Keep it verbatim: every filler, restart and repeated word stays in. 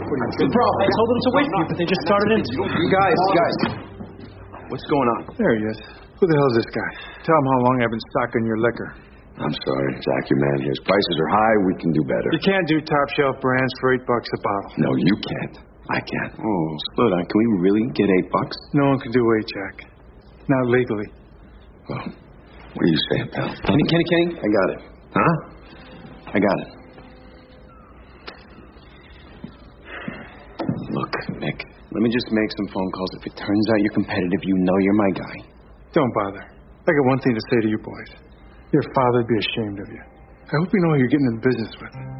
Bro, I told them to wait for you, but they just started in. You guys, guys. What's going on? There he is. Who the hell's this guy? Tell him how long I've been stocking your liquor. I'm sorry, Zach, your man here. His prices are high. We can do better. You can't do top shelf brands for eight bucks a bottle. No, you can't. I can't. Oh, slow down. Can we really get eight bucks? No one can do eight, Jack. Not legally. Well, what are you saying, pal? Kenny, Kenny, Kenny, I got it. Huh? I got it. Look, Nick, let me just make some phone calls. If it turns out you're competitive, you know you're my guy. Don't bother. I got one thing to say to you boys. Your father'd be ashamed of you. I hope you know who you're getting in business with.